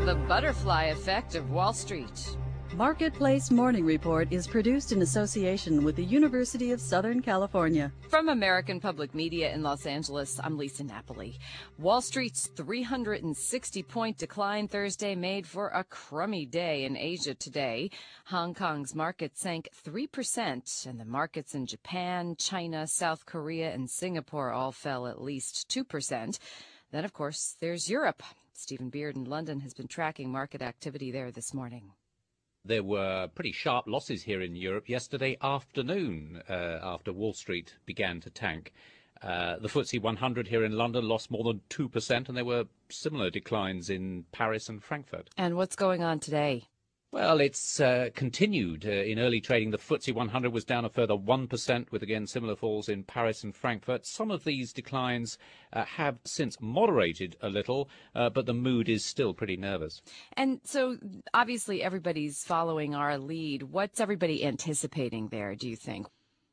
The Butterfly Effect of Wall Street. Marketplace Morning Report is produced in association with the University of Southern California. From American Public Media in Los Angeles, I'm Lisa Napoli. Wall Street's 360-point decline Thursday made for a crummy day in Asia today. Hong Kong's market sank 3%, and the markets in Japan, China, South Korea, and Singapore all fell at least 2%. Then, of course, there's Europe. Stephen Beard in London has been tracking market activity there this morning. There were pretty sharp losses here in Europe yesterday afternoon after Wall Street began to tank. The FTSE 100 here in London lost more than 2%, and there were similar declines in Paris and Frankfurt. And what's going on today? Well, it's continued. In early trading, the FTSE 100 was down a further 1%, with, again, similar falls in Paris and Frankfurt. Some of these declines have since moderated a little, but the mood is still pretty nervous. And so, obviously, everybody's following our lead. What's everybody anticipating there, do you think?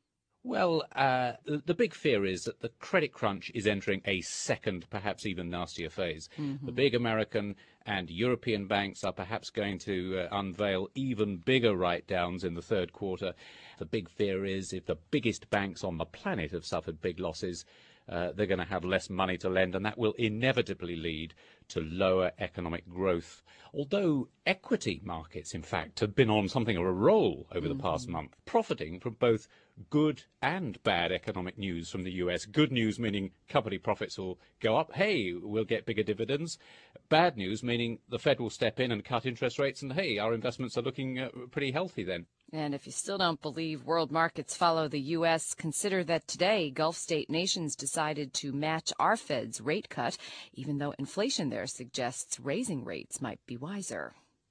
Well, the big fear is that the credit crunch is entering a second, perhaps even nastier phase. The big American and European banks are perhaps going to unveil even bigger write-downs in the third quarter. The big fear is if the biggest banks on the planet have suffered big losses, they're going to have less money to lend, and that will inevitably lead to lower economic growth. Although equity markets, in fact, have been on something of a roll over the past month, profiting from both good and bad economic news from the US. Good news meaning company profits will go up. Hey, we'll get bigger dividends. Bad news meaning the Fed will step in and cut interest rates, and hey, our investments are looking pretty healthy then. And if you still don't believe world markets follow the U.S., consider that today Gulf state nations decided to match our Fed's rate cut, even though inflation there suggests raising rates might be wiser.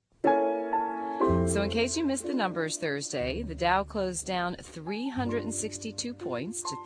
So in case you missed the numbers Thursday, the Dow closed down 362 points to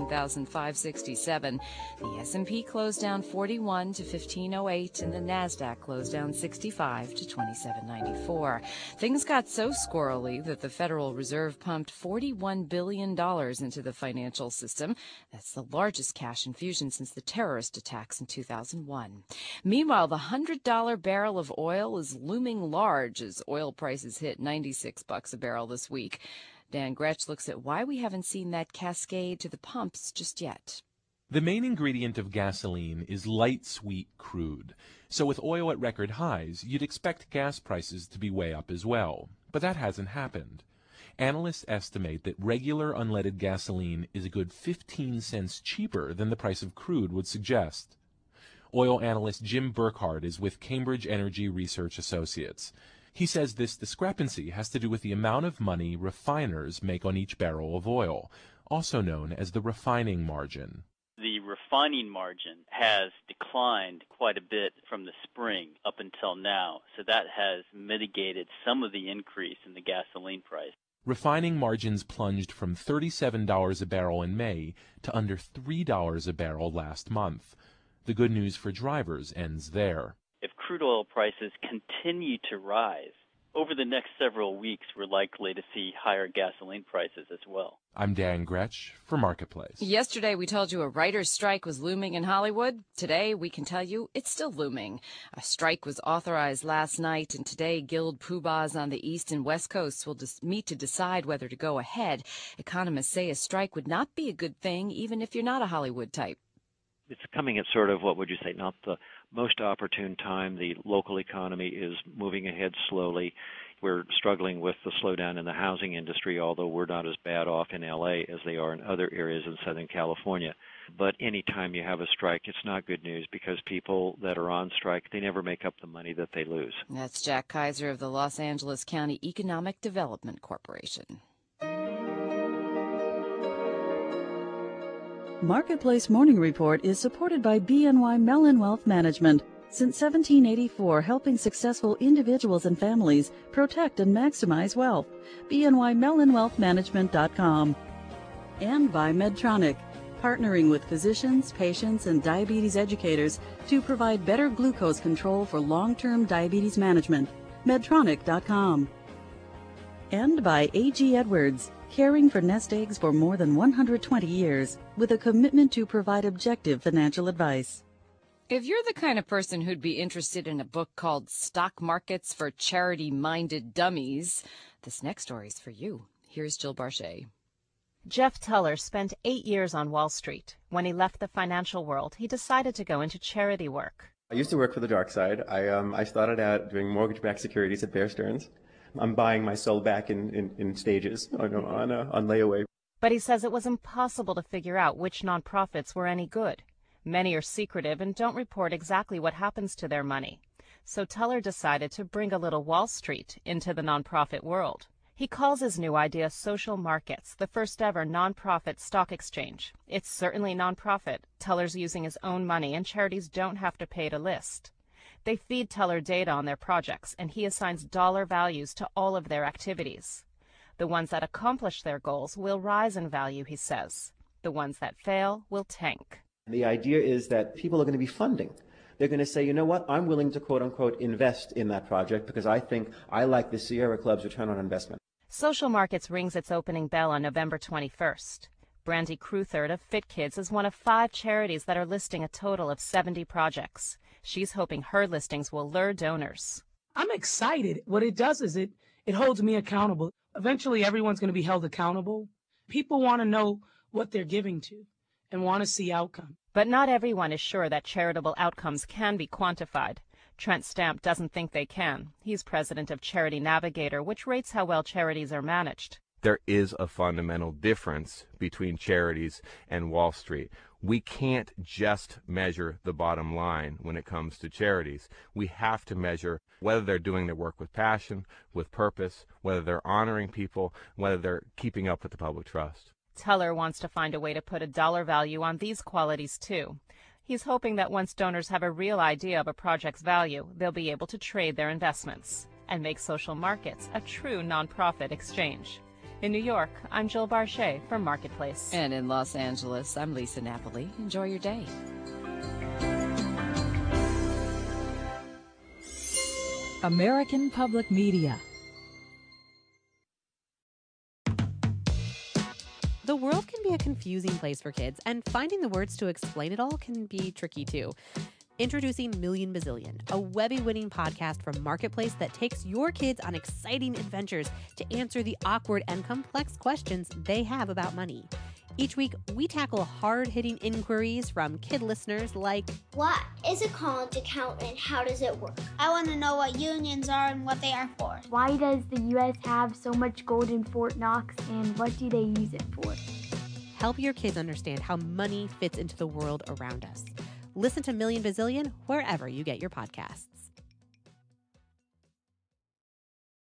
13,567. The S&P closed down 41 to 1508, and the Nasdaq closed down 65 to 2794. Things got so squirrely that the Federal Reserve pumped $41 billion into the financial system. That's the largest cash infusion since the terrorist attacks in 2001. Meanwhile, the $100 barrel of oil is looming large as oil prices hit $96 a barrel this week. Dan Gretsch looks at why we haven't seen that cascade to the pumps just yet. The main ingredient of gasoline is light sweet crude. So with oil at record highs, you'd expect gas prices to be way up as well. But that hasn't happened. Analysts estimate that regular unleaded gasoline is a good 15 cents cheaper than the price of crude would suggest. Oil analyst Jim Burkhardt is with Cambridge Energy Research Associates. He says this discrepancy has to do with the amount of money refiners make on each barrel of oil, also known as the refining margin. The refining margin has declined quite a bit from the spring up until now, so that has mitigated some of the increase in the gasoline price. Refining margins plunged from $37 a barrel in May to under $3 a barrel last month. The good news for drivers ends there. If crude oil prices continue to rise, over the next several weeks, we're likely to see higher gasoline prices as well. I'm Dan Gretsch for Marketplace. Yesterday, we told you a writer's strike was looming in Hollywood. Today, we can tell you it's still looming. A strike was authorized last night, and today, guild poobahs on the East and West Coasts will meet to decide whether to go ahead. Economists say a strike would not be a good thing, even if you're not a Hollywood type. It's coming at sort of, what would you say, not the most opportune time. The local economy is moving ahead slowly. We're struggling with the slowdown in the housing industry, although we're not as bad off in L.A. as they are in other areas in Southern California. But any time you have a strike, it's not good news because people that are on strike, they never make up the money that they lose. That's Jack Kaiser of the Los Angeles County Economic Development Corporation. Marketplace Morning Report is supported by BNY Mellon Wealth Management. Since 1784, helping successful individuals and families protect and maximize wealth. BNYMellonWealthManagement.com. And by Medtronic, partnering with physicians, patients, and diabetes educators to provide better glucose control for long-term diabetes management. Medtronic.com. And by A.G. Edwards, caring for nest eggs for more than 120 years, with a commitment to provide objective financial advice. If you're the kind of person who'd be interested in a book called Stock Markets for Charity-Minded Dummies, this next story is for you. Here's Jill Barchet. Jeff Teller spent 8 years on Wall Street. When he left the financial world, he decided to go into charity work. I used to work for the dark side. I started out doing mortgage-backed securities at Bear Stearns. I'm buying my soul back in stages on layaway. But he says it was impossible to figure out which nonprofits were any good. Many are secretive and don't report exactly what happens to their money. So Teller decided to bring a little Wall Street into the nonprofit world. He calls his new idea Social Markets, the first ever nonprofit stock exchange. It's certainly nonprofit. Teller's using his own money and charities don't have to pay to list. They feed Teller data on their projects and he assigns dollar values to all of their activities. The ones that accomplish their goals will rise in value, he says. The ones that fail will tank. The idea is that people are going to be funding. They're going to say, you know what, I'm willing to quote-unquote invest in that project because I think I like the Sierra Club's return on investment. Social Markets rings its opening bell on November 21st. Brandy Crutherd of Fit Kids is one of 5 charities that are listing a total of 70 projects. She's hoping her listings will lure donors. I'm excited. What it does is it holds me accountable. Eventually, everyone's going to be held accountable. People want to know what they're giving to and want to see outcome. But not everyone is sure that charitable outcomes can be quantified. Trent Stamp doesn't think they can. He's president of Charity Navigator, which rates how well charities are managed. There is a fundamental difference between charities and Wall Street. We can't just measure the bottom line when it comes to charities. We have to measure whether they're doing their work with passion, with purpose, whether they're honoring people, whether they're keeping up with the public trust. Teller wants to find a way to put a dollar value on these qualities, too. He's hoping that once donors have a real idea of a project's value, they'll be able to trade their investments and make Social Markets a true nonprofit exchange. In New York, I'm Jill Barchet for Marketplace. And in Los Angeles, I'm Lisa Napoli. Enjoy your day. American Public Media. The world can be a confusing place for kids, and finding the words to explain it all can be tricky too. Introducing Million Bazillion, a Webby-winning podcast from Marketplace that takes your kids on exciting adventures to answer the awkward and complex questions they have about money. Each week, we tackle hard-hitting inquiries from kid listeners like, what is a college account and how does it work? I want to know what unions are and what they are for. Why does the U.S. have so much gold in Fort Knox and what do they use it for? Help your kids understand how money fits into the world around us. Listen to Million Bazillion wherever you get your podcasts.